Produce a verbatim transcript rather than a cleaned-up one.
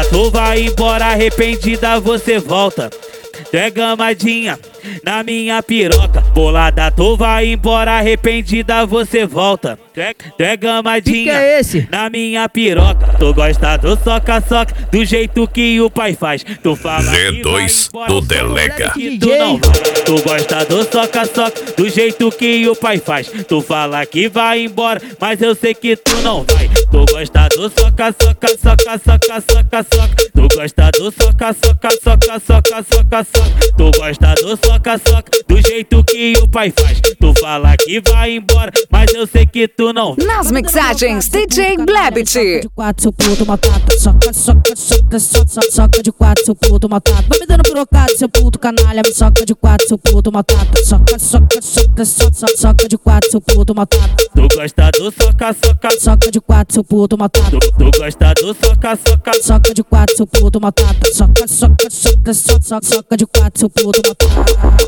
tu vai embora arrependida, você volta. Tu é gamadinha na minha piroca. Bolada, tu vai embora arrependida, você volta. Tu é, tu é gamadinha que é esse? na minha piroca. Tu gosta do soca-soca, do jeito que o pai faz. Tu fala Z dois do Delega. que tu não vai. Tu gosta do soca-soca, do jeito que o pai faz. Tu fala que vai embora, mas eu sei que tu não vai. Tu gosta do soca-soca, soca-soca, soca-soca. Tu gosta do soca-soca, soca-soca, soca-soca. Tu gosta do soca-soca, do jeito que o pai faz. Tu fala que vai embora, mas eu sei que tu não vai. Nas mixagens, D J Blebit. De quatro, seu puto maltrata. Soca, soca, soca, soca, soca de quatro, seu puto maltrata. Vai me dando pirocada, seu puto canalha. Me soca de quatro, seu puto maltrata. Soca, soca, soca, soca, soca de quatro, seu puto maltrata. Tu gosta do soca-soca, soca de quatro, seu puto maltrata. Tu, tu gosta do soca-soca, soca de quatro, seu puto maltrata. Soca, soca, soca, soca, soca de quatro, seu puto maltrata.